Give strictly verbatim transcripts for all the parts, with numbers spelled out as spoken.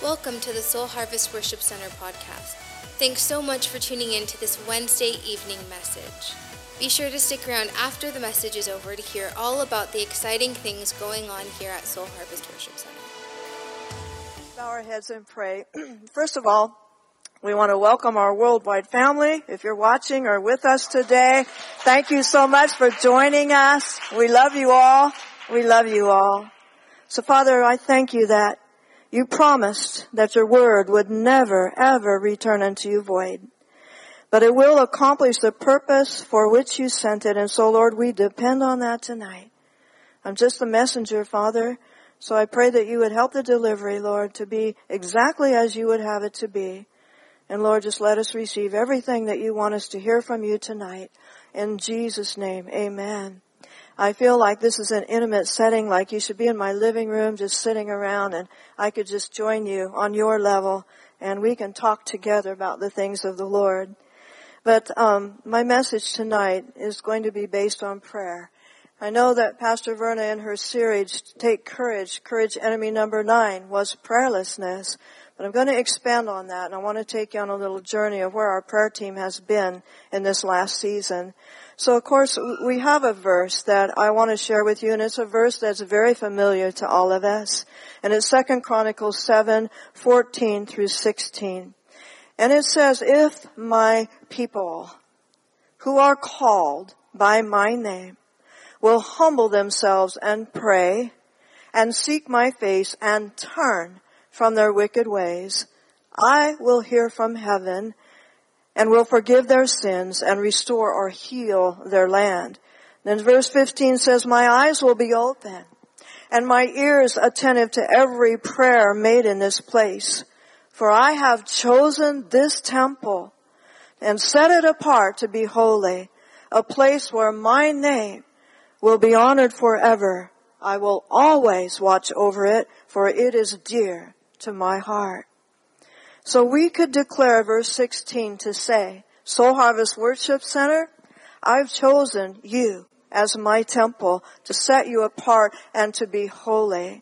Welcome to the Soul Harvest Worship Center podcast. Thanks so much for tuning in to this Wednesday evening message. Be sure to stick around after the message is over to hear all about the exciting things going on here at Soul Harvest Worship Center. Bow our heads and pray. First of all, we want to welcome our worldwide family. If you're watching or with us today, thank you so much for joining us. We love you all. We love you all. So Father, I thank you that you promised that your word would never, ever return unto you void, but it will accomplish the purpose for which you sent it. And so, Lord, we depend on that tonight. I'm just the messenger, Father, so I pray that you would help the delivery, Lord, to be exactly as you would have it to be. And Lord, just let us receive everything that you want us to hear from you tonight. In Jesus' name, amen. I feel like this is an intimate setting, like you should be in my living room just sitting around and I could just join you on your level and we can talk together about the things of the Lord. But um my message tonight is going to be based on prayer. I know that Pastor Verna in her series, Take Courage, Courage Enemy Number Nine, was prayerlessness. But I'm going to expand on that and I want to take you on a little journey of where our prayer team has been in this last season. So of course we have a verse that I want to share with you, and it's a verse that's very familiar to all of us. And it's Second Chronicles seven, fourteen through sixteen. And it says, if my people who are called by my name will humble themselves and pray and seek my face and turn from their wicked ways, I will hear from heaven and will forgive their sins and restore or heal their land. Then verse fifteen says, my eyes will be open and my ears attentive to every prayer made in this place. For I have chosen this temple and set it apart to be holy, a place where my name will be honored forever. I will always watch over it, for it is dear to my heart. So we could declare verse sixteen to say, Soul Harvest Worship Center, I've chosen you as my temple to set you apart and to be holy.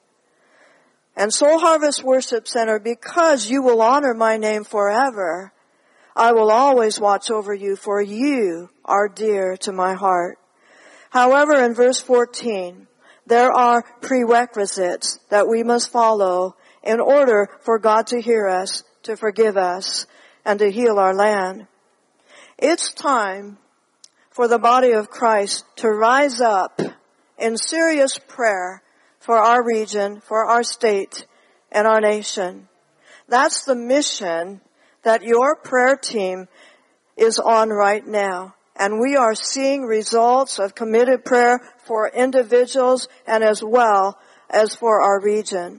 And Soul Harvest Worship Center, because you will honor my name forever, I will always watch over you, for you are dear to my heart. However, in verse fourteen, there are prerequisites that we must follow in order for God to hear us, to forgive us, and to heal our land. It's time for the body of Christ to rise up in serious prayer for our region, for our state, and our nation. That's the mission that your prayer team is on right now. And we are seeing results of committed prayer for individuals and as well as for our region.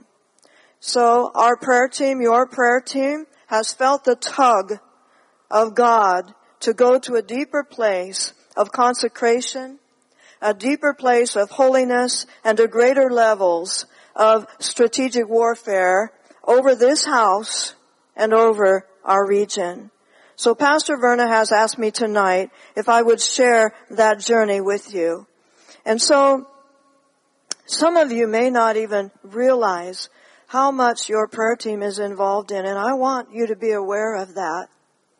So our prayer team, your prayer team, has felt the tug of God to go to a deeper place of consecration, a deeper place of holiness, and to greater levels of strategic warfare over this house and over our region. So Pastor Verna has asked me tonight if I would share that journey with you. And so some of you may not even realize how much your prayer team is involved in, and I want you to be aware of that.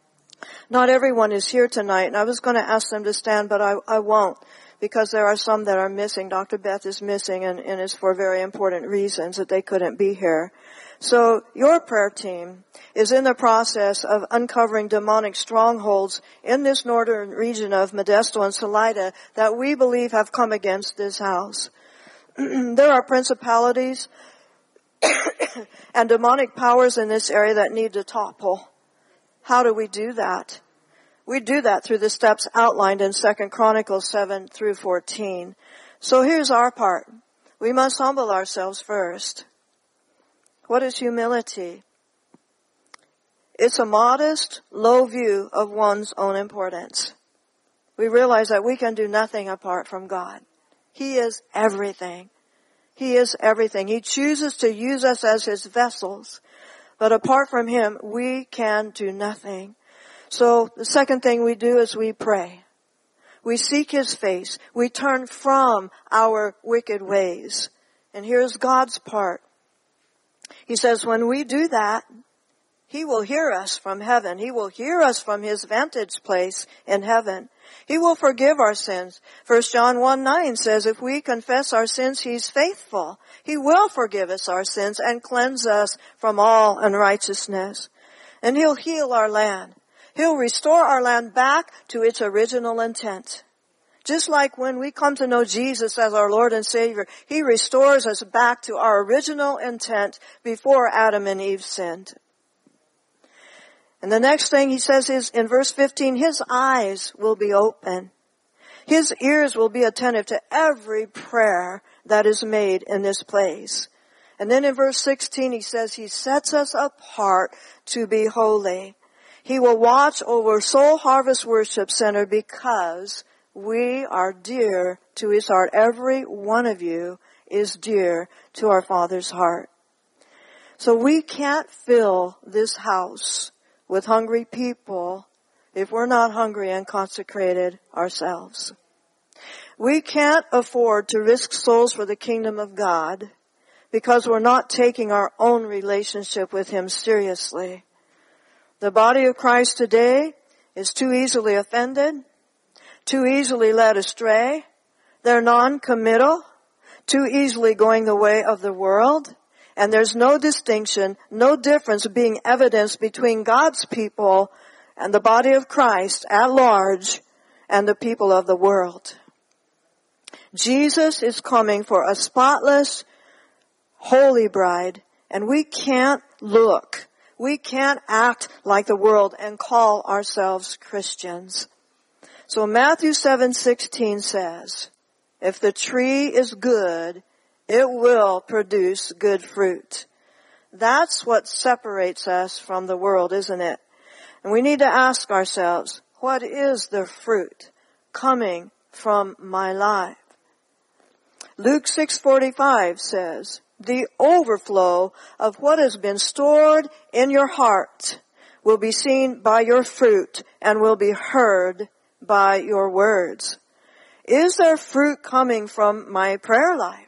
Not everyone is here tonight, and I was going to ask them to stand, but I, I won't, because there are some that are missing. Doctor Beth is missing, and, and it's for very important reasons that they couldn't be here. So your prayer team is in the process of uncovering demonic strongholds in this northern region of Modesto and Salida that we believe have come against this house. There are principalities and demonic powers in this area that need to topple. How do we do that? We do that through the steps outlined in Second Chronicles seven through fourteen. So here's our part. We must humble ourselves first. What is humility? It's a modest, low view of one's own importance. We realize that we can do nothing apart from God. He is everything. He is everything. He chooses to use us as His vessels. But apart from Him, we can do nothing. So the second thing we do is we pray. We seek His face. We turn from our wicked ways. And here's God's part. He says when we do that, He will hear us from heaven. He will hear us from His vantage place in heaven. He will forgive our sins. First John one nine says, if we confess our sins, He's faithful. He will forgive us our sins and cleanse us from all unrighteousness. And He'll heal our land. He'll restore our land back to its original intent. Just like when we come to know Jesus as our Lord and Savior, He restores us back to our original intent before Adam and Eve sinned. And the next thing He says is in verse fifteen, His eyes will be open. His ears will be attentive to every prayer that is made in this place. And then in verse sixteen, He says He sets us apart to be holy. He will watch over Soul Harvest Worship Center because we are dear to His heart. Every one of you is dear to our Father's heart. So we can't fill this house with hungry people if we're not hungry and consecrated ourselves. We can't afford to risk souls for the kingdom of God because we're not taking our own relationship with Him seriously. The body of Christ today is too easily offended, too easily led astray. They're non-committal, too easily going the way of the world. And there's no distinction, no difference being evidenced between God's people and the body of Christ at large and the people of the world. Jesus is coming for a spotless, holy bride, and we can't look, we can't act like the world and call ourselves Christians. So Matthew seven sixteen says, if the tree is good, it will produce good fruit. That's what separates us from the world, isn't it? And we need to ask ourselves, what is the fruit coming from my life? Luke six forty-five says, the overflow of what has been stored in your heart will be seen by your fruit and will be heard by your words. Is there fruit coming from my prayer life?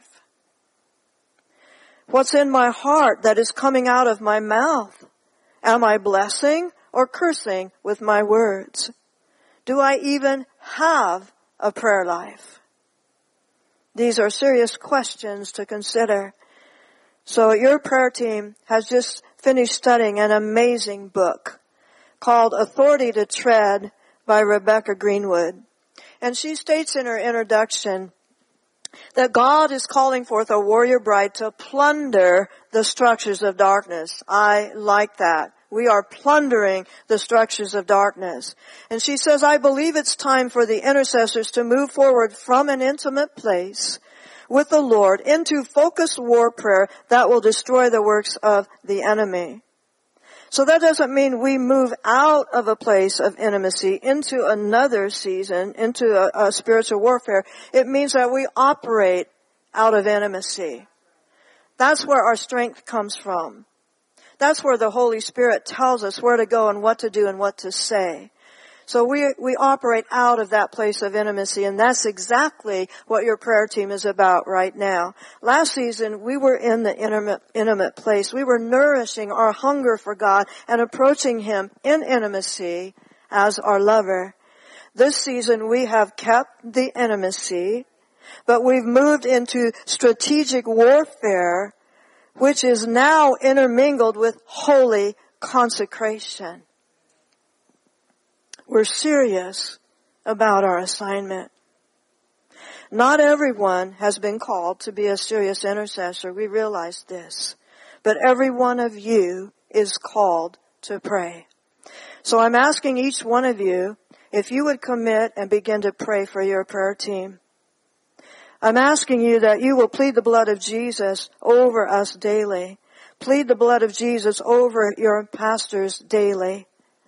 What's in my heart that is coming out of my mouth? Am I blessing or cursing with my words? Do I even have a prayer life? These are serious questions to consider. So your prayer team has just finished studying an amazing book called Authority to Tread by Rebecca Greenwood. And she states in her introduction that God is calling forth a warrior bride to plunder the structures of darkness. I like that. We are plundering the structures of darkness. And she says, I believe it's time for the intercessors to move forward from an intimate place with the Lord into focused war prayer that will destroy the works of the enemy. So that doesn't mean we move out of a place of intimacy into another season, into a, a spiritual warfare. It means that we operate out of intimacy. That's where our strength comes from. That's where the Holy Spirit tells us where to go and what to do and what to say. So we we operate out of that place of intimacy, and that's exactly what your prayer team is about right now. Last season, we were in the intimate, intimate place. We were nourishing our hunger for God and approaching Him in intimacy as our lover. This season, we have kept the intimacy, but we've moved into strategic warfare, which is now intermingled with holy consecration. We're serious about our assignment. Not everyone has been called to be a serious intercessor. We realize this. But every one of you is called to pray. So I'm asking each one of you if you would commit and begin to pray for your prayer team. I'm asking you that you will plead the blood of Jesus over us daily. Plead the blood of Jesus over your pastors daily.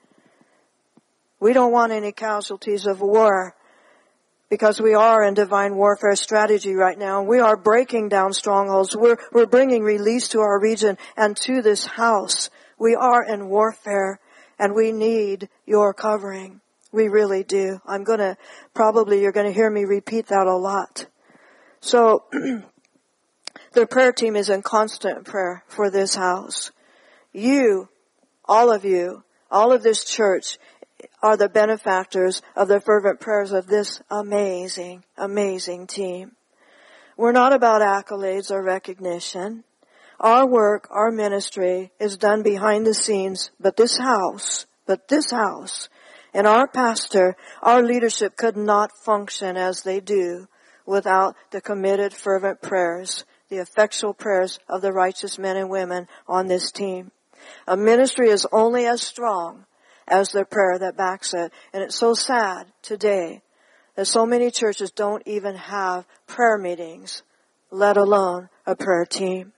We don't want any casualties of war because we are in divine warfare strategy right now. And we are breaking down strongholds. We're, we're bringing release to our region and to this house. We are in warfare and we need your covering. We really do. I'm going to, probably you're going to hear me repeat that a lot. So The prayer team is in constant prayer for this house. You, all of you, all of this church are the benefactors of the fervent prayers of this amazing, amazing team. We're not about accolades or recognition. Our work, our ministry is done behind the scenes, but this house, but this house, and our pastor, our leadership could not function as they do without the committed, fervent prayers, the effectual prayers of the righteous men and women on this team. A ministry is only as strong as the prayer that backs it. And it's so sad today that so many churches don't even have prayer meetings, let alone a prayer team.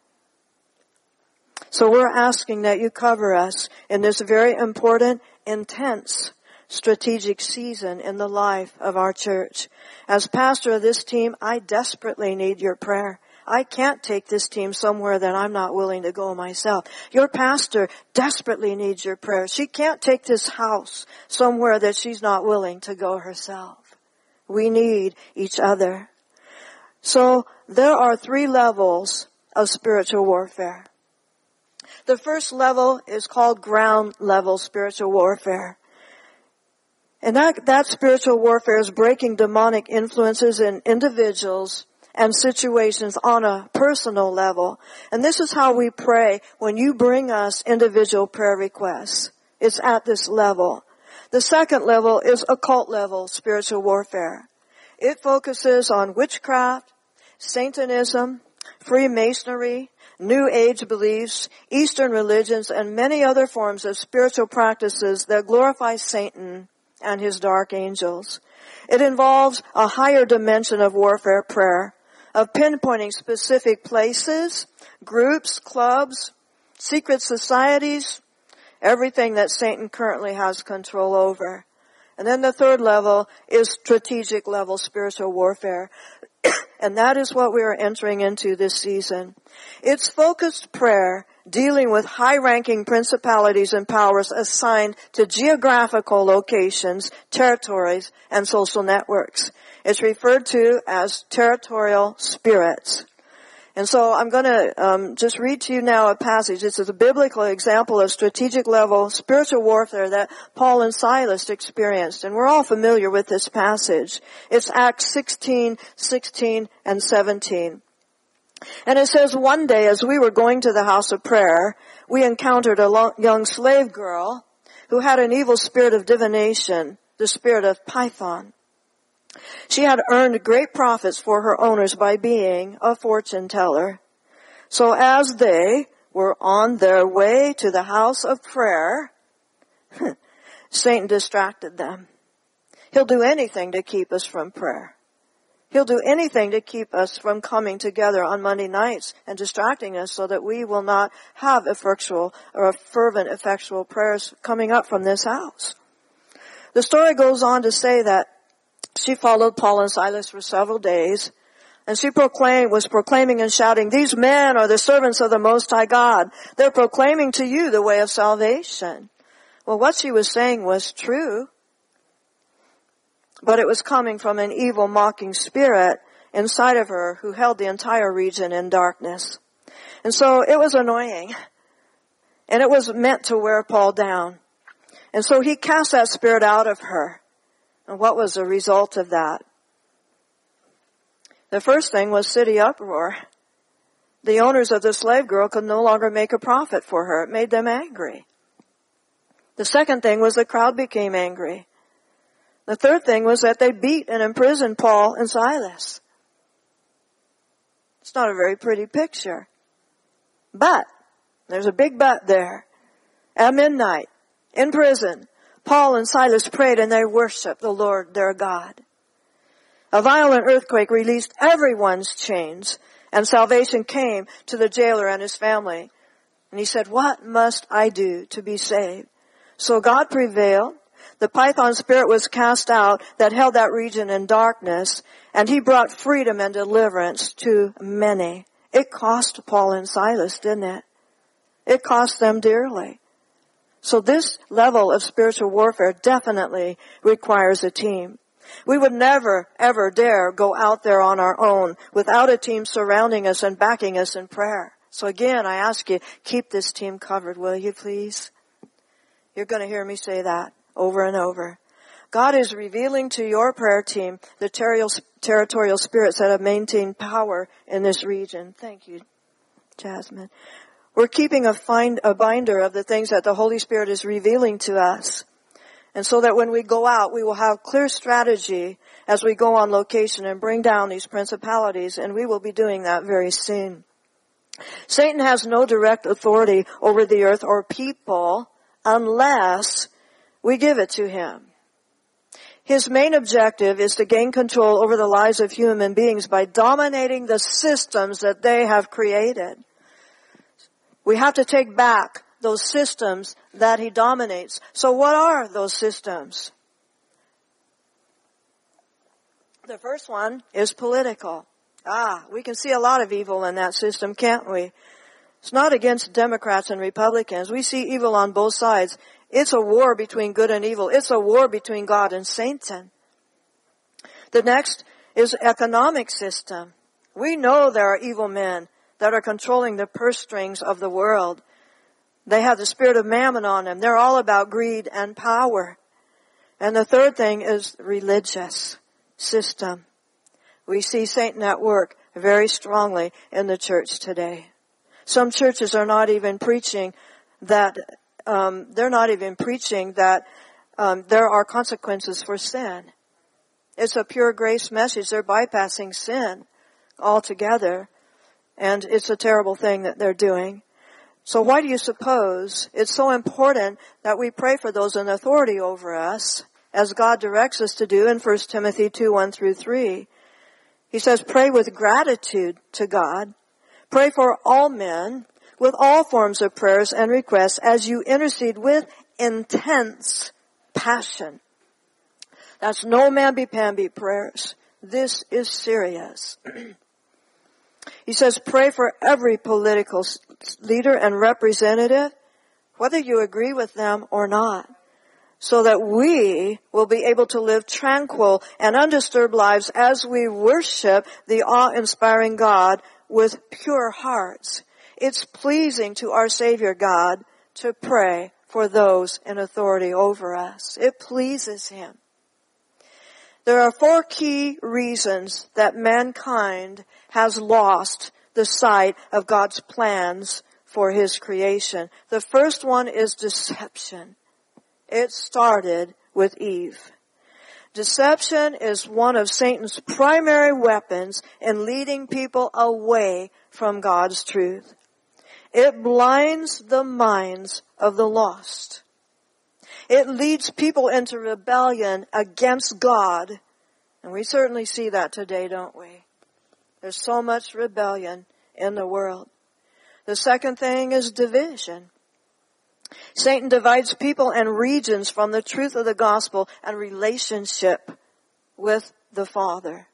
So we're asking that you cover us in this very important, intense, strategic season in the life of our church. As pastor of this team, I desperately need your prayer. I can't take this team somewhere that I'm not willing to go myself. Your pastor desperately needs your prayer. She can't take this house somewhere that she's not willing to go herself. We need each other. So there are three levels of spiritual warfare. The first level is called ground level spiritual warfare. And that, that spiritual warfare is breaking demonic influences in individuals and situations on a personal level. And this is how we pray when you bring us individual prayer requests. It's at this level. The second level is occult level spiritual warfare. It focuses on witchcraft, Satanism, Freemasonry, New Age beliefs, Eastern religions, and many other forms of spiritual practices that glorify Satan and his dark angels. It involves a higher dimension of warfare prayer, of pinpointing specific places, groups, clubs, secret societies, everything that Satan currently has control over. And then the third level is strategic level spiritual warfare. And that is what we are entering into this season. It's focused prayer dealing with high-ranking principalities and powers assigned to geographical locations, territories, and social networks. It's referred to as territorial spirits. And so I'm going to um, just read to you now a passage. This is a biblical example of strategic level spiritual warfare that Paul and Silas experienced. And we're all familiar with this passage. It's Acts sixteen, sixteen, and seventeen. And it says, one day as we were going to the house of prayer, we encountered a lo- young slave girl who had an evil spirit of divination, the spirit of Python. She had earned great profits for her owners by being a fortune teller. So as they were on their way to the house of prayer, Satan distracted them. He'll do anything to keep us from prayer. He'll do anything to keep us from coming together on Monday nights and distracting us so that we will not have effectual or fervent, effectual prayers coming up from this house. The story goes on to say that she followed Paul and Silas for several days, and she proclaimed, was proclaiming and shouting, "These men are the servants of the Most High God. They're proclaiming to you the way of salvation." Well, what she was saying was true, but it was coming from an evil, mocking spirit inside of her who held the entire region in darkness. And so it was annoying, and it was meant to wear Paul down. And so he cast that spirit out of her. And what was the result of that? The first thing was city uproar. The owners of the slave girl could no longer make a profit for her. It made them angry. The second thing was the crowd became angry. The third thing was that they beat and imprisoned Paul and Silas. It's not a very pretty picture. But, there's a big but there. At midnight, in prison, Paul and Silas prayed and they worshiped the Lord their God. A violent earthquake released everyone's chains, and salvation came to the jailer and his family. And he said, "What must I do to be saved?" So God prevailed. The Python spirit was cast out that held that region in darkness, and he brought freedom and deliverance to many. It cost Paul and Silas, didn't it? It cost them dearly. So this level of spiritual warfare definitely requires a team. We would never, ever dare go out there on our own without a team surrounding us and backing us in prayer. So again, I ask you, keep this team covered, will you please? You're going to hear me say that over and over. God is revealing to your prayer team the territorial spirits that have maintained power in this region. Thank you, Jasmine. We're keeping a, find, a binder of the things that the Holy Spirit is revealing to us. And so that when we go out, we will have clear strategy as we go on location and bring down these principalities, and we will be doing that very soon. Satan has no direct authority over the earth or people unless we give it to him. His main objective is to gain control over the lives of human beings by dominating the systems that they have created. We have to take back those systems that he dominates. So what are those systems? The first one is political. Ah, we can see a lot of evil in that system, can't we? It's not against Democrats and Republicans. We see evil on both sides. It's a war between good and evil. It's a war between God and Satan. The next is economic system. We know there are evil men that are controlling the purse strings of the world. They have the spirit of mammon on them. They're all about greed and power. And the third thing is religious system. We see Satan at work very strongly in the church today. Some churches are not even preaching that, um, they're not even preaching that um, there are consequences for sin. It's a pure grace message. They're bypassing sin altogether. And it's a terrible thing that they're doing. So why do you suppose it's so important that we pray for those in authority over us, as God directs us to do in First Timothy two, one through three? He says, pray with gratitude to God. Pray for all men with all forms of prayers and requests as you intercede with intense passion. That's no mamby-pamby prayers. This is serious. He says, pray for every political leader and representative, whether you agree with them or not, so that we will be able to live tranquil and undisturbed lives as we worship the awe-inspiring God with pure hearts. It's pleasing to our Savior God to pray for those in authority over us. It pleases Him. There are four key reasons that mankind has lost the sight of God's plans for His creation. The first one is deception. It started with Eve. Deception is one of Satan's primary weapons in leading people away from God's truth. It blinds the minds of the lost. It leads people into rebellion against God. And we certainly see that today, don't we? There's so much rebellion in the world. The second thing is division. Satan divides people and regions from the truth of the gospel and relationship with the Father.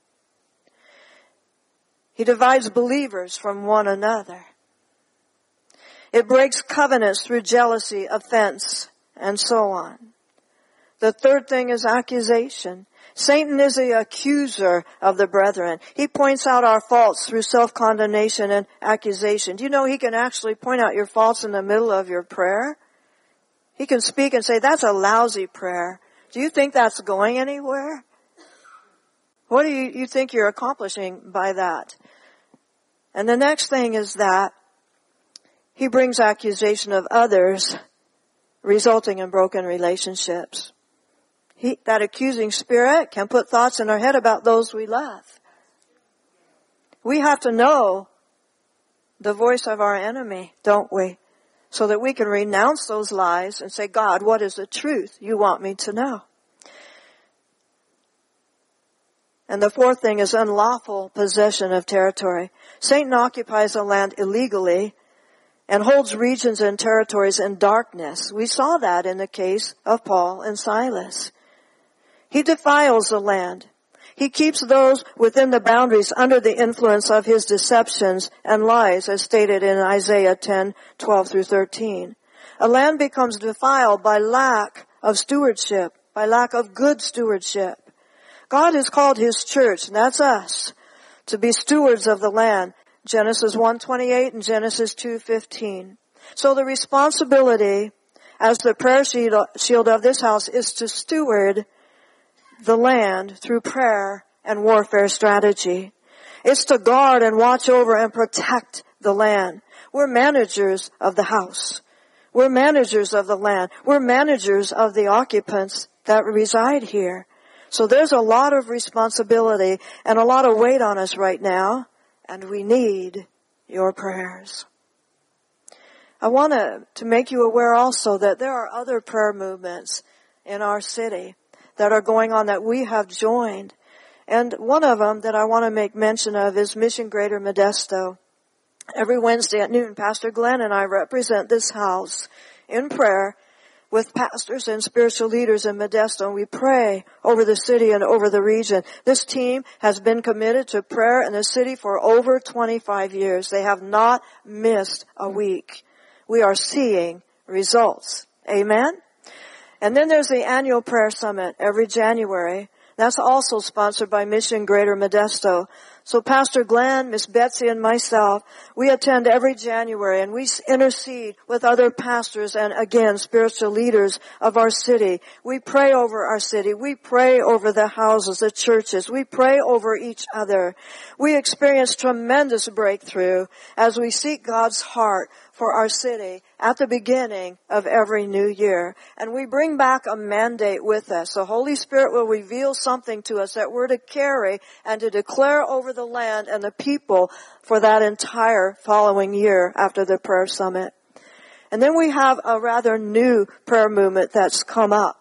He divides believers from one another. It breaks covenants through jealousy, offense, and so on. The third thing is accusation. Satan is the accuser of the brethren. He points out our faults through self-condemnation and accusation. Do you know he can actually point out your faults in the middle of your prayer? He can speak and say, that's a lousy prayer. Do you think that's going anywhere? What do you, you think you're accomplishing by that? And the next thing is that he brings accusation of others, resulting in broken relationships. He, that accusing spirit can put thoughts in our head about those we love. We have to know the voice of our enemy, don't we? So that we can renounce those lies and say, God, what is the truth you want me to know? And the fourth thing is unlawful possession of territory. Satan occupies the land illegally and holds regions and territories in darkness. We saw that in the case of Paul and Silas. He defiles the land. He keeps those within the boundaries under the influence of his deceptions and lies, as stated in Isaiah ten, twelve through thirteen. A land becomes defiled by lack of stewardship, by lack of good stewardship. God has called His church, and that's us, to be stewards of the land. Genesis one twenty-eight and Genesis two fifteen. So the responsibility as the prayer shield of this house is to steward the land through prayer and warfare strategy. It's to guard and watch over and protect the land. We're managers of the house. We're managers of the land. We're managers of the occupants that reside here. So there's a lot of responsibility and a lot of weight on us right now, and we need your prayers. I want to, to make you aware also that there are other prayer movements in our city that are going on that we have joined. And one of them that I want to make mention of is Mission Greater Modesto. Every Wednesday at noon, Pastor Glenn and I represent this house in prayer with pastors and spiritual leaders in Modesto, and we pray over the city and over the region. This team has been committed to prayer in the city for over twenty-five years. They have not missed a week. We are seeing results. Amen? And then there's the annual prayer summit every January. That's also sponsored by Mission Greater Modesto. So Pastor Glenn, Miss Betsy, and myself, we attend every January, and we intercede with other pastors and, again, spiritual leaders of our city. We pray over our city. We pray over the houses, the churches. We pray over each other. We experience tremendous breakthrough as we seek God's heart for our city at the beginning of every new year. And we bring back a mandate with us. The Holy Spirit will reveal something to us that we're to carry and to declare over the land and the people for that entire following year after the prayer summit. And then we have a rather new prayer movement that's come up.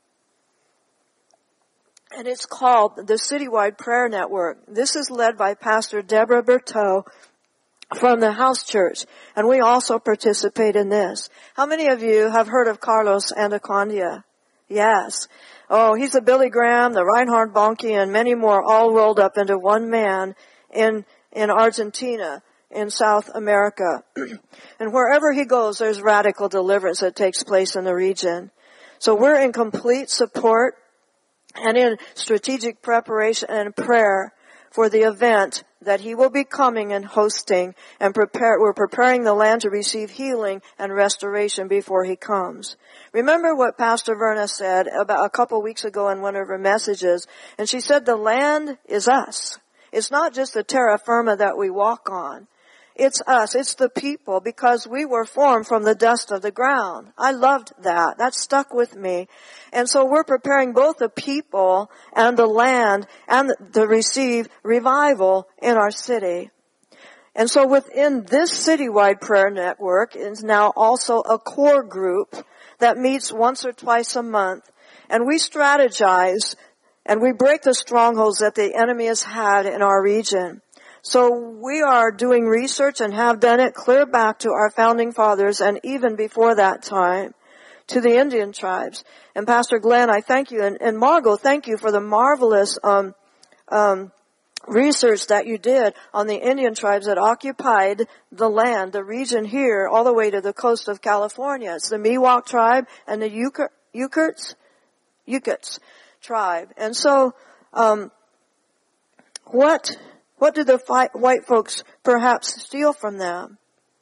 And it's called the Citywide Prayer Network. This is led by Pastor Deborah Berteau from the House Church, and we also participate in this. How many of you have heard of Carlos Anacondia? Yes. Oh, he's the Billy Graham, the Reinhard Bonnke, and many more, all rolled up into one man in in Argentina, in South America. And wherever he goes, there's radical deliverance that takes place in the region. So we're in complete support and in strategic preparation and prayer for the event that he will be coming and hosting, and prepare, we're preparing the land to receive healing and restoration before he comes. Remember what Pastor Verna said about a couple weeks ago in one of her messages, and she said the land is us. It's not just the terra firma that we walk on. It's us. It's the people, because we were formed from the dust of the ground. I loved that. That stuck with me. And so we're preparing both the people and the land and to receive revival in our city. And so within this citywide prayer network is now also a core group that meets once or twice a month. And we strategize and we break the strongholds that the enemy has had in our region. So we are doing research and have done it clear back to our founding fathers, and even before that time, to the Indian tribes. And Pastor Glenn, I thank you, and, and Margot, thank you for the marvelous um, um, research that you did on the Indian tribes that occupied the land, the region here, all the way to the coast of California. It's the Miwok tribe and the Yukurts, Yukuts tribe. And so, um, what... What did the white folks perhaps steal from them?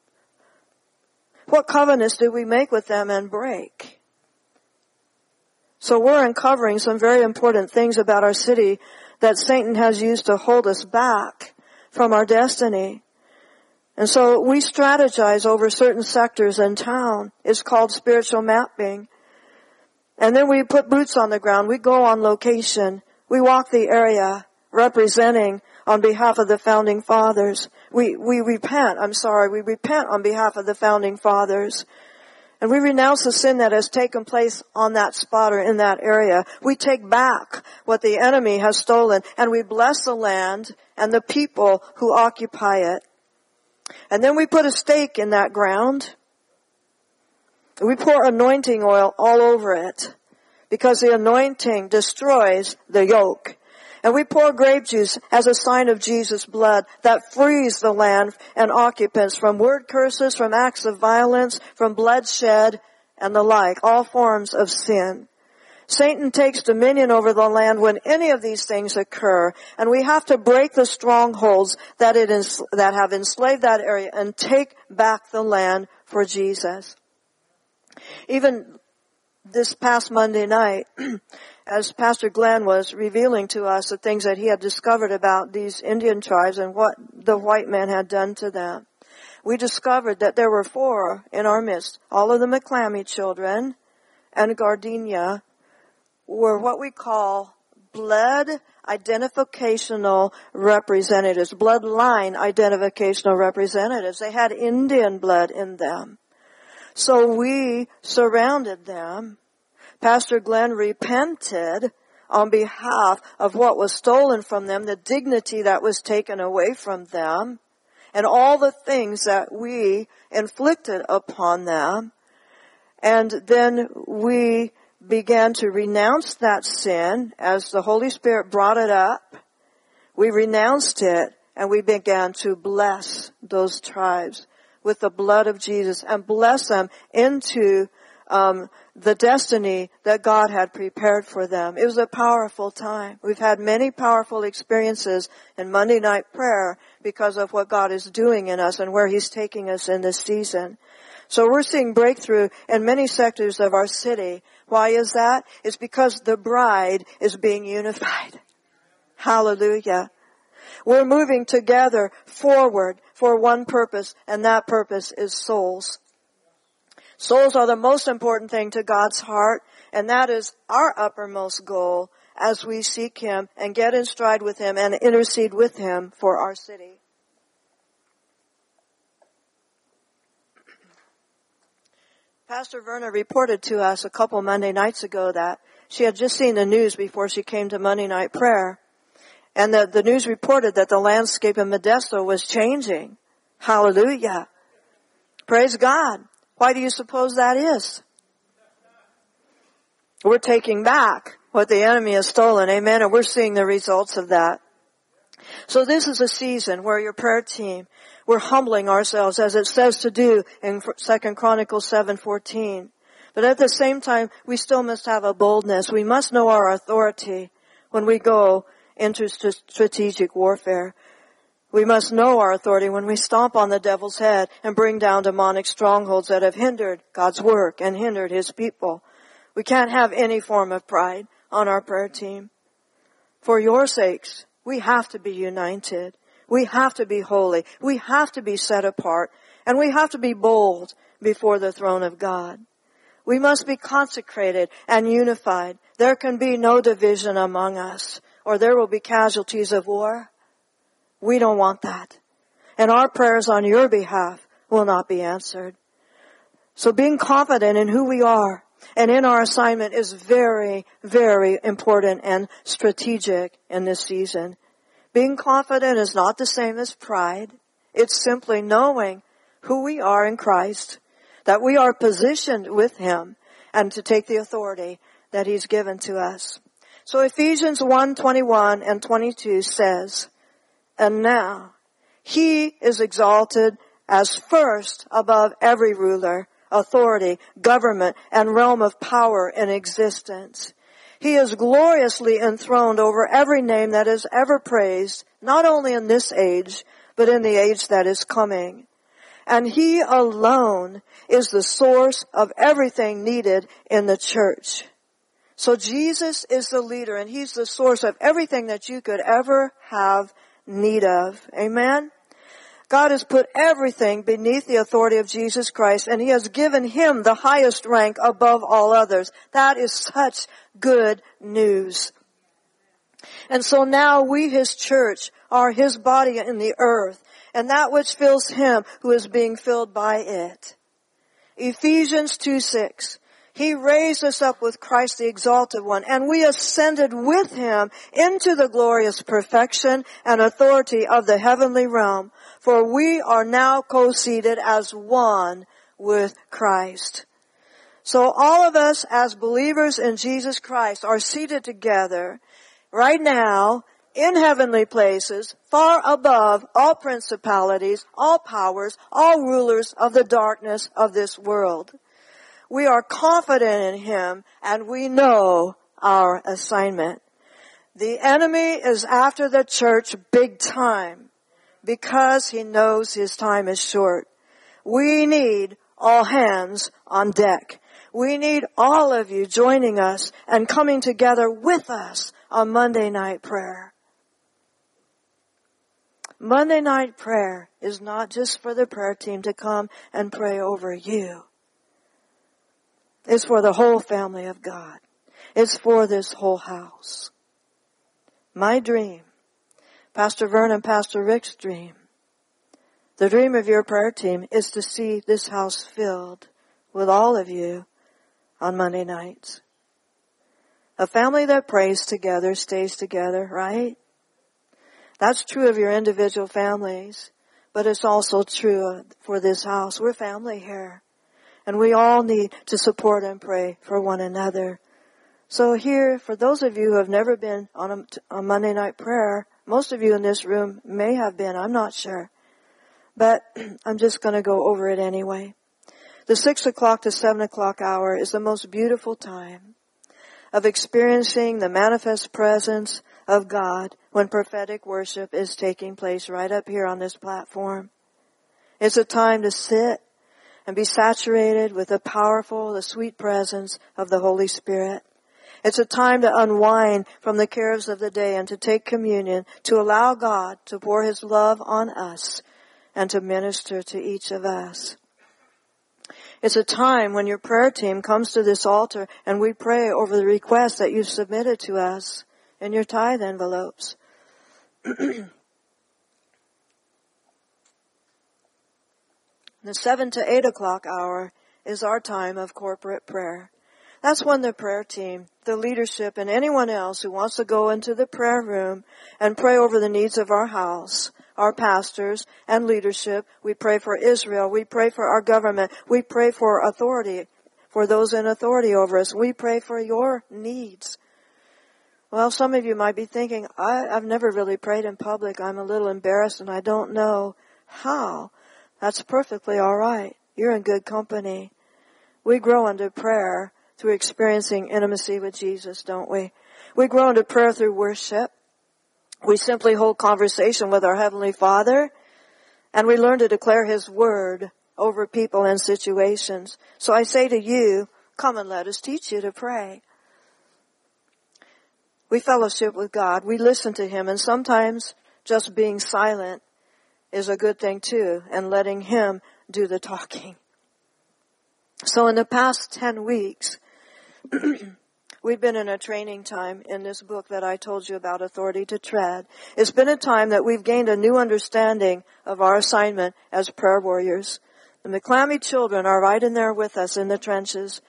What covenants did we make with them and break? So we're uncovering some very important things about our city that Satan has used to hold us back from our destiny. And so we strategize over certain sectors in town. It's called spiritual mapping. And then we put boots on the ground. We go on location. We walk the area representing on behalf of the founding fathers. We, we repent, I'm sorry, we repent on behalf of the founding fathers. And we renounce the sin that has taken place on that spot or in that area. We take back what the enemy has stolen, and we bless the land and the people who occupy it. And then we put a stake in that ground. We pour anointing oil all over it, because the anointing destroys the yoke. And we pour grape juice as a sign of Jesus' blood that frees the land and occupants from word curses, from acts of violence, from bloodshed, and the like, all forms of sin. Satan takes dominion over the land when any of these things occur, and we have to break the strongholds that it is, that have enslaved that area and take back the land for Jesus. Even this past Monday night, as Pastor Glenn was revealing to us the things that he had discovered about these Indian tribes and what the white man had done to them, we discovered that there were four in our midst. All of the McClammy children and Gardenia were what we call blood identificational representatives, bloodline identificational representatives. They had Indian blood in them. So we surrounded them. Pastor Glenn repented on behalf of what was stolen from them, the dignity that was taken away from them, and all the things that we inflicted upon them. And then we began to renounce that sin as the Holy Spirit brought it up. We renounced it and we began to bless those tribes with the blood of Jesus and bless them into um, the destiny that God had prepared for them. It was a powerful time. We've had many powerful experiences in Monday night prayer because of what God is doing in us and where He's taking us in this season. So we're seeing breakthrough in many sectors of our city. Why is that? It's because the bride is being unified. Hallelujah. We're moving together forward for one purpose, and that purpose is souls. Souls are the most important thing to God's heart, and that is our uppermost goal as we seek Him and get in stride with Him and intercede with Him for our city. Pastor Verna reported to us a couple Monday nights ago that she had just seen the news before she came to Monday night prayer. And the, the news reported that the landscape in Modesto was changing. Hallelujah. Praise God. Why do you suppose that is? We're taking back what the enemy has stolen. Amen. And we're seeing the results of that. So this is a season where your prayer team, we're humbling ourselves as it says to do in Second Chronicles seven fourteen. But at the same time, we still must have a boldness. We must know our authority when we go into strategic warfare. We must know our authority when we stomp on the devil's head and bring down demonic strongholds that have hindered God's work and hindered His people. We can't have any form of pride on our prayer team. For your sakes, we have to be united. We have to be holy. We have to be set apart. And we have to be bold before the throne of God. We must be consecrated and unified. There can be no division among us, or there will be casualties of war. We don't want that. And our prayers on your behalf will not be answered. So being confident in who we are and in our assignment is very, very important and strategic in this season. Being confident is not the same as pride. It's simply knowing who we are in Christ, that we are positioned with Him, and to take the authority that He's given to us. So Ephesians one twenty-one and twenty-two says, "And now He is exalted as first above every ruler, authority, government, and realm of power in existence. He is gloriously enthroned over every name that is ever praised, not only in this age, but in the age that is coming. And He alone is the source of everything needed in the church." So Jesus is the leader, and He's the source of everything that you could ever have need of. Amen? God has put everything beneath the authority of Jesus Christ, and He has given Him the highest rank above all others. That is such good news. And so now we, His church, are His body in the earth, and that which fills Him who is being filled by it. Ephesians two six. He raised us up with Christ the exalted one, and we ascended with Him into the glorious perfection and authority of the heavenly realm. For we are now co-seated as one with Christ. So all of us as believers in Jesus Christ are seated together right now in heavenly places, far above all principalities, all powers, all rulers of the darkness of this world. We are confident in Him, and we know our assignment. The enemy is after the church big time because he knows his time is short. We need all hands on deck. We need all of you joining us and coming together with us on Monday night prayer. Monday night prayer is not just for the prayer team to come and pray over you. It's for the whole family of God. It's for this whole house. My dream, Pastor Vern and Pastor Rick's dream, the dream of your prayer team is to see this house filled with all of you on Monday nights. A family that prays together stays together, right? That's true of your individual families, but it's also true for this house. We're family here, and we all need to support and pray for one another. So here, for those of you who have never been on a, a Monday night prayer, most of you in this room may have been, I'm not sure. But I'm just going to go over it anyway. The six o'clock to seven o'clock hour is the most beautiful time of experiencing the manifest presence of God when prophetic worship is taking place right up here on this platform. It's a time to sit and be saturated with the powerful, the sweet presence of the Holy Spirit. It's a time to unwind from the cares of the day and to take communion, to allow God to pour His love on us and to minister to each of us. It's a time when your prayer team comes to this altar and we pray over the requests that you've submitted to us in your tithe envelopes. The seven to eight o'clock hour is our time of corporate prayer. That's when the prayer team, the leadership, and anyone else who wants to go into the prayer room and pray over the needs of our house, our pastors and leadership. We pray for Israel. We pray for our government. We pray for authority, for those in authority over us. We pray for your needs. Well, some of you might be thinking, I, I've never really prayed in public. I'm a little embarrassed and I don't know how. That's perfectly all right. You're in good company. We grow into prayer through experiencing intimacy with Jesus, don't we? We grow into prayer through worship. We simply hold conversation with our Heavenly Father, and we learn to declare His Word over people and situations. So I say to you, come and let us teach you to pray. We fellowship with God. We listen to Him, and sometimes just being silent is a good thing too, and letting Him do the talking. So in the past ten weeks, we've been in a training time in this book that I told you about, Authority to Tread. It's been a time that we've gained a new understanding of our assignment as prayer warriors. The McClammy children are right in there with us in the trenches.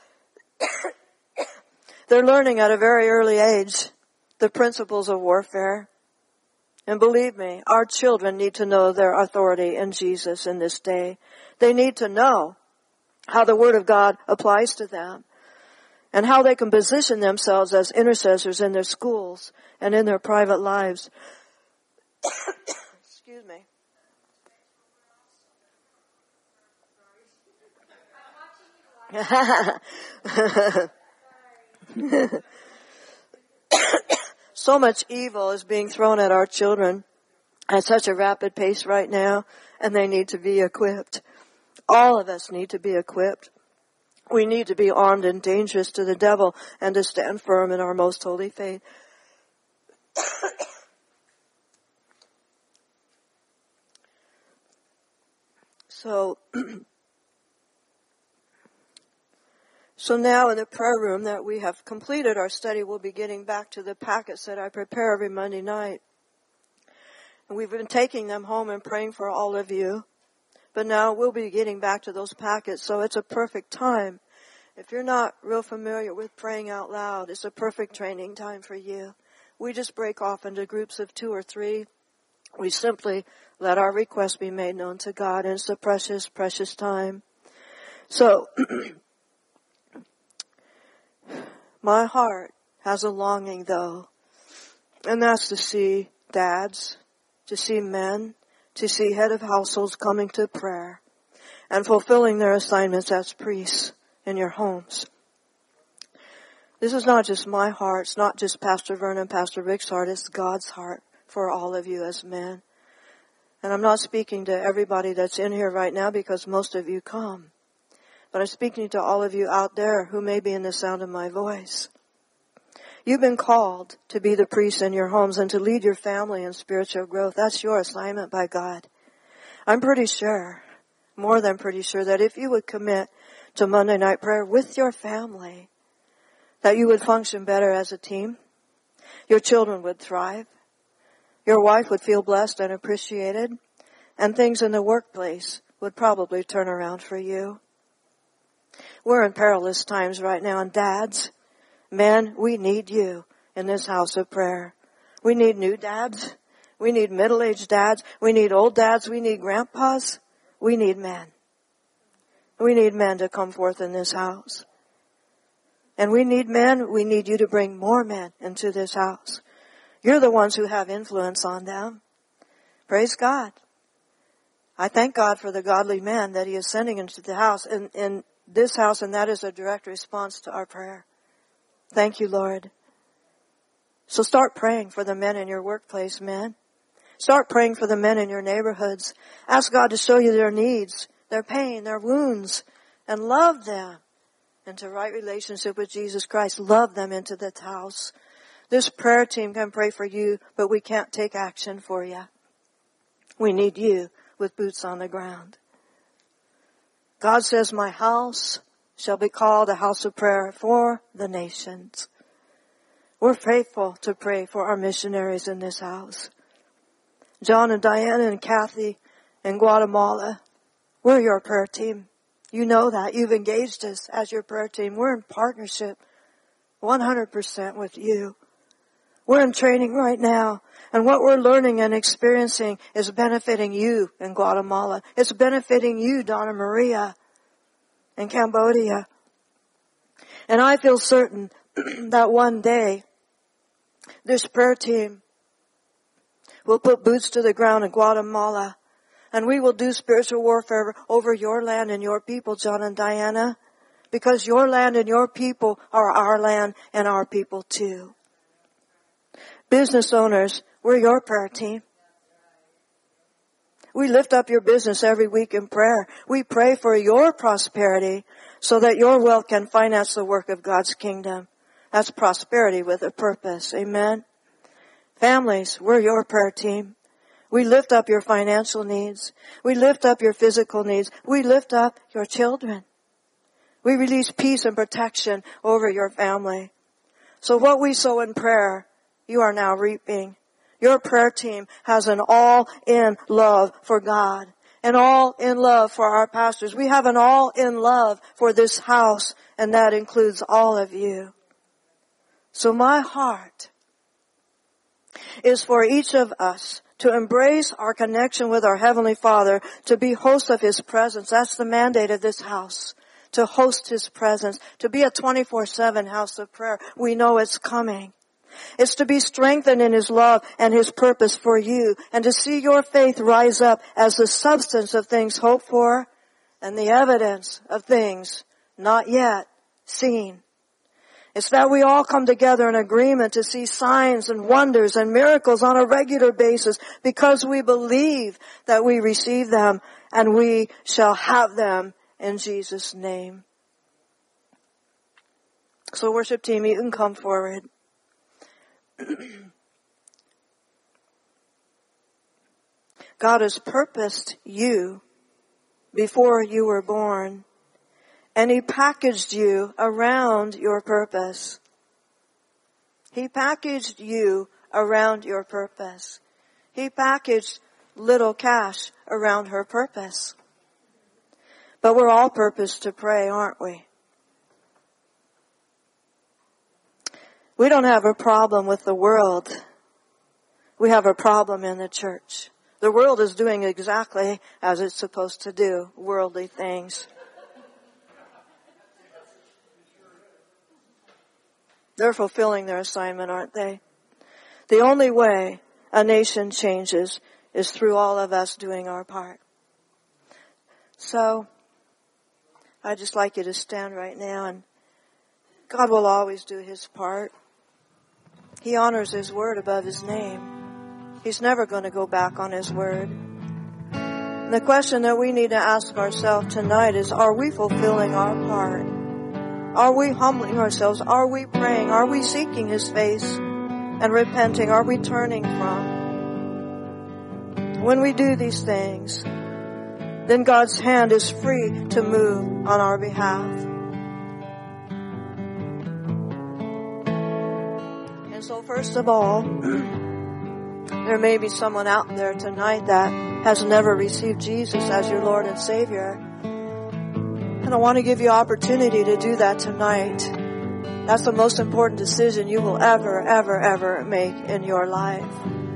They're learning at a very early age the principles of warfare. And believe me, our children need to know their authority in Jesus in this day. They need to know how the Word of God applies to them and how they can position themselves as intercessors in their schools and in their private lives. Excuse me. So much evil is being thrown at our children at such a rapid pace right now, and they need to be equipped. All of us need to be equipped. We need to be armed and dangerous to the devil and to stand firm in our most holy faith. So, so now in the prayer room that we have completed our study, we'll be getting back to the packets that I prepare every Monday night. And we've been taking them home and praying for all of you. But now we'll be getting back to those packets, so it's a perfect time. If you're not real familiar with praying out loud, it's a perfect training time for you. We just break off into groups of two or three. We simply let our requests be made known to God, and it's a precious, precious time. So, my heart has a longing, though, and that's to see dads, to see men, to see head of households coming to prayer and fulfilling their assignments as priests in your homes. This is not just my heart. It's not just Pastor Vernon, Pastor Rick's heart. It's God's heart for all of you as men. And I'm not speaking to everybody that's in here right now because most of you come. But I'm speaking to all of you out there who may be in the sound of my voice. You've been called to be the priest in your homes and to lead your family in spiritual growth. That's your assignment by God. I'm pretty sure, more than pretty sure, that if you would commit to Monday night prayer with your family, that you would function better as a team. Your children would thrive. Your wife would feel blessed and appreciated. And things in the workplace would probably turn around for you. We're in perilous times right now. And dads, men, we need you in this house of prayer. We need new dads. We need middle-aged dads. We need old dads. We need grandpas. We need men. We need men to come forth in this house. And we need men. We need you to bring more men into this house. You're the ones who have influence on them. Praise God. I thank God for the godly men that He is sending into the house, in, in this house, and that is a direct response to our prayer. Thank you, Lord. So start praying for the men in your workplace, men. Start praying for the men in your neighborhoods. Ask God to show you their needs, their pain, their wounds, and love them into right relationship with Jesus Christ. Love them into this house. This prayer team can pray for you, but we can't take action for you. We need you with boots on the ground. God says, my house shall be called a house of prayer for the nations. We're faithful to pray for our missionaries in this house. John and Diana and Kathy in Guatemala, we're your prayer team. You know that. You've engaged us as your prayer team. We're in partnership one hundred percent with you. We're in training right now, and what we're learning and experiencing is benefiting you in Guatemala. It's benefiting you, Donna Maria, in Cambodia. And I feel certain that one day, this prayer team will put boots to the ground in Guatemala, and we will do spiritual warfare over your land and your people, John and Diana, because your land and your people are our land and our people too. Business owners, we're your prayer team. We lift up your business every week in prayer. We pray for your prosperity so that your wealth can finance the work of God's kingdom. That's prosperity with a purpose. Amen. Families, we're your prayer team. We lift up your financial needs. We lift up your physical needs. We lift up your children. We release peace and protection over your family. So what we sow in prayer, you are now reaping. Your prayer team has an all-in love for God, an all-in love for our pastors. We have an all-in love for this house, and that includes all of you. So my heart is for each of us to embrace our connection with our Heavenly Father, to be hosts of His presence. That's the mandate of this house, to host His presence, to be a twenty-four seven house of prayer. We know it's coming. It's to be strengthened in His love and His purpose for you, and to see your faith rise up as the substance of things hoped for and the evidence of things not yet seen. It's that we all come together in agreement to see signs and wonders and miracles on a regular basis because we believe that we receive them and we shall have them in Jesus' name. So worship team, you can come forward. God has purposed you before you were born, and He packaged you around your purpose. He packaged you around your purpose. He packaged little Cash around her purpose. But we're all purposed to pray, aren't we? We don't have a problem with the world. We have a problem in the church. The world is doing exactly as it's supposed to do, worldly things. They're fulfilling their assignment, aren't they? The only way a nation changes is through all of us doing our part. So, I'd just like you to stand right now and God will always do His part. He honors His word above His name. He's never going to go back on His word. And the question that we need to ask ourselves tonight is, are we fulfilling our part? Are we humbling ourselves? Are we praying? Are we seeking His face and repenting? Are we turning from? When we do these things, then God's hand is free to move on our behalf. And so first of all, there may be someone out there tonight that has never received Jesus as your Lord and Savior. And I want to give you opportunity to do that tonight. That's the most important decision you will ever, ever, ever make in your life.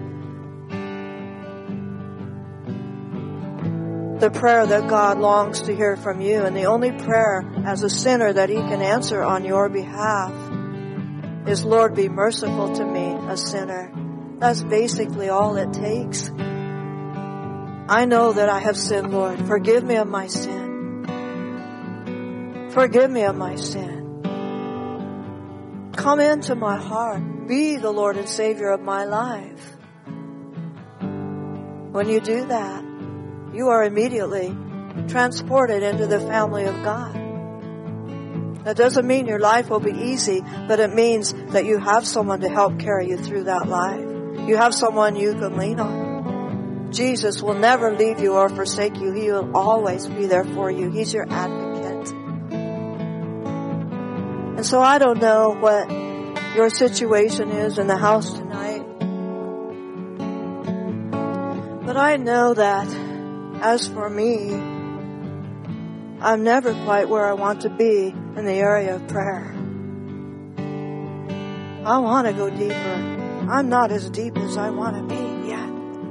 The prayer that God longs to hear from you, and the only prayer as a sinner that He can answer on your behalf, is, Lord, be merciful to me, a sinner. That's basically all it takes. I know that I have sinned, Lord. Forgive me of my sin. Forgive me of my sin. Come into my heart. Be the Lord and Savior of my life. When you do that, you are immediately transported into the family of God. That doesn't mean your life will be easy, but it means that you have someone to help carry you through that life. You have someone you can lean on. Jesus will never leave you or forsake you. He will always be there for you. He's your advocate. And so I don't know what your situation is in the house tonight, but I know that as for me, I'm never quite where I want to be in the area of prayer. I want to go deeper. I'm not as deep as I want to be yet.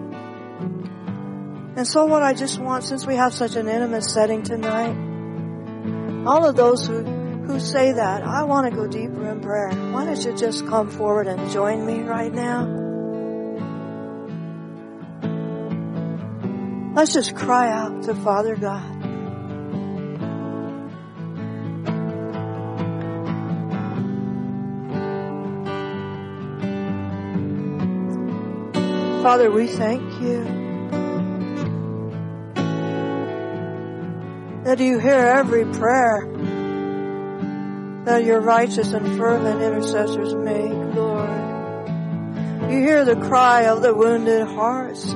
And so what I just want, since we have such an intimate setting tonight, all of those who, who say that, I want to go deeper in prayer, why don't you just come forward and join me right now? Let's just cry out to Father God. Father, we thank you that you hear every prayer that your righteous and fervent intercessors make, Lord. You hear the cry of the wounded hearts.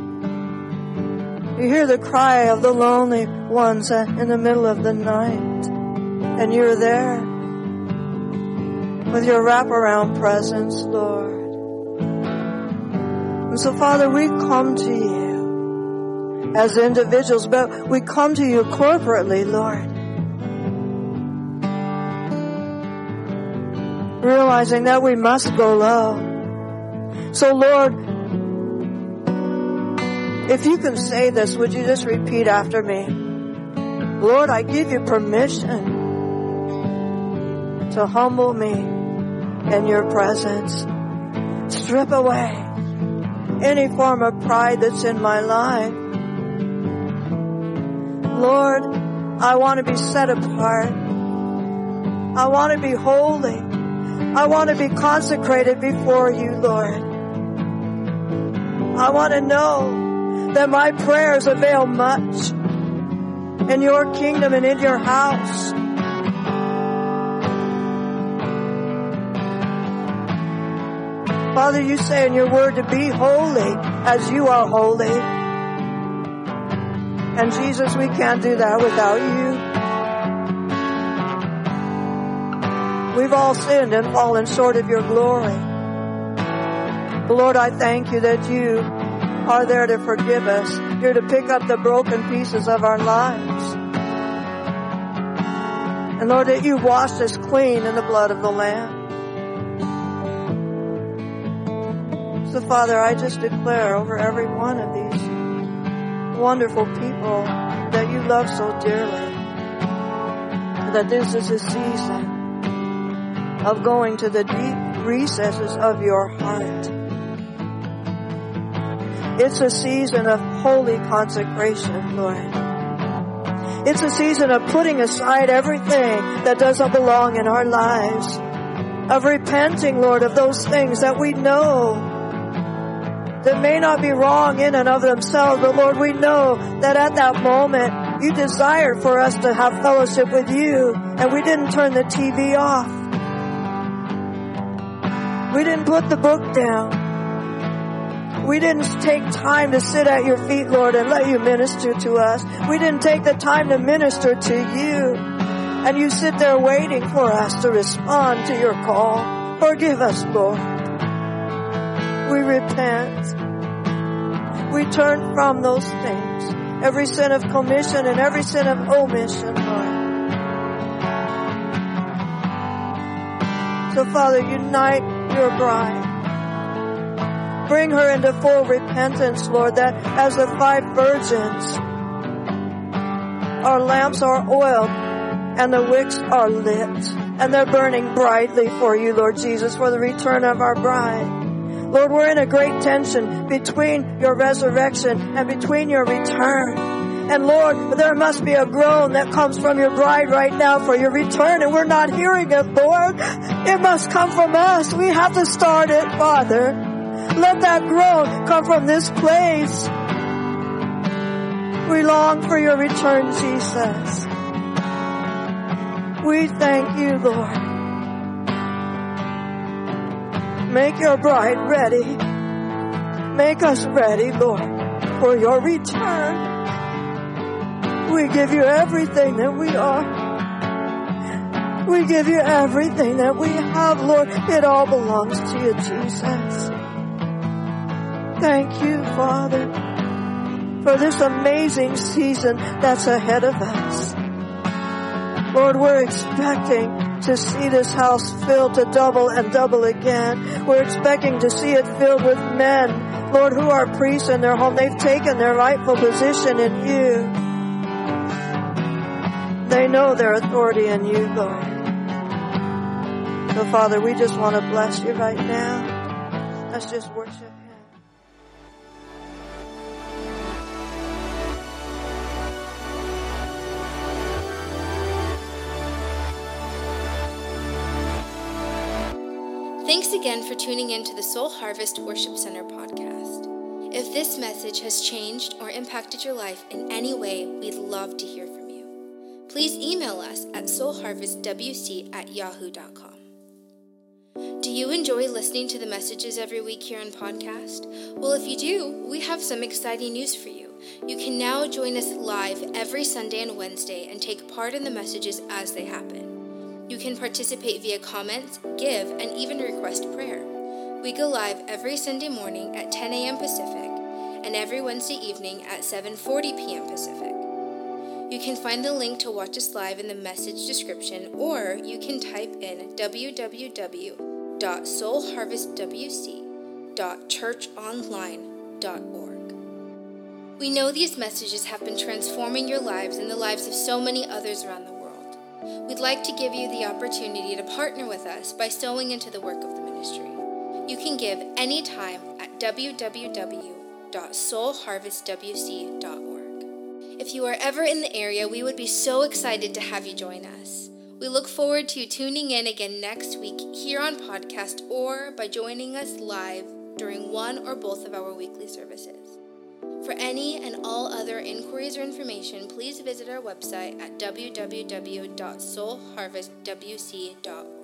You hear the cry of the lonely ones in the middle of the night. And you're there with your wraparound presence, Lord. And so, Father, we come to you as individuals, but we come to you corporately, Lord. Realizing that we must go low. So, Lord, if you can say this, would you just repeat after me? Lord, I give you permission to humble me in your presence. Strip away any form of pride that's in my life. Lord, I want to be set apart. I want to be holy. I want to be consecrated before you, Lord. I want to know that my prayers avail much in your kingdom and in your house. Father, you say in your word to be holy as you are holy. And Jesus, we can't do that without you. We've all sinned and fallen short of your glory. But Lord, I thank you that you are there to forgive us. You're to pick up the broken pieces of our lives. And Lord, that you washed us clean in the blood of the Lamb. So Father, I just declare over every one of these wonderful people that you love so dearly, that this is a season of going to the deep recesses of your heart. It's a season of holy consecration, Lord. It's a season of putting aside everything that doesn't belong in our lives. Of repenting, Lord, of those things that we know that may not be wrong in and of themselves, but Lord, we know that at that moment you desired for us to have fellowship with you, and we didn't turn the T V off. We didn't put the book down. We didn't take time to sit at your feet, Lord, and let you minister to us. We didn't take the time to minister to you. And you sit there waiting for us to respond to your call. Forgive us, Lord. We repent. We turn from those things. Every sin of commission and every sin of omission, Lord. So, Father, unite your bride. Bring her into full repentance, Lord, that as the five virgins, our lamps are oiled and the wicks are lit, and they're burning brightly for you, Lord Jesus, for the return of our bride. Lord, we're in a great tension between your resurrection and between your return. And Lord, there must be a groan that comes from your bride right now for your return, and we're not hearing it, Lord. It must come from us. We have to start it, Father. Let that groan come from this place. We long for your return, Jesus. We thank you, Lord. Make your bride ready. Make us ready, Lord, for your return. We give you everything that we are. We give you everything that we have, Lord. It all belongs to you, Jesus. Thank you, Father, for this amazing season that's ahead of us. Lord, we're expecting to see this house filled to double and double again. We're expecting to see it filled with men, Lord, who are priests in their home. They've taken their rightful position in you. They know their authority in you, Lord. So, Father, we just want to bless you right now. Let's just worship him. Thanks again for tuning in to the Soul Harvest Worship Center podcast. If this message has changed or impacted your life in any way, we'd love to hear from you. Please email us at soulharvestwc at yahoo dot com. Do you enjoy listening to the messages every week here on podcast? Well, if you do, we have some exciting news for you. You can now join us live every Sunday and Wednesday and take part in the messages as they happen. You can participate via comments, give, and even request prayer. We go live every Sunday morning at ten a.m. Pacific and every Wednesday evening at seven forty p.m. Pacific. You can find the link to watch us live in the message description, or you can type in w w w dot soul harvest w c dot church online dot org. We know these messages have been transforming your lives and the lives of so many others around the world. We'd like to give you the opportunity to partner with us by sowing into the work of the ministry. You can give anytime at w w w dot soul harvest w c dot org. If you are ever in the area, we would be so excited to have you join us. We look forward to you tuning in again next week here on podcast, or by joining us live during one or both of our weekly services. For any and all other inquiries or information, please visit our website at w w w dot soul harvest w c dot org.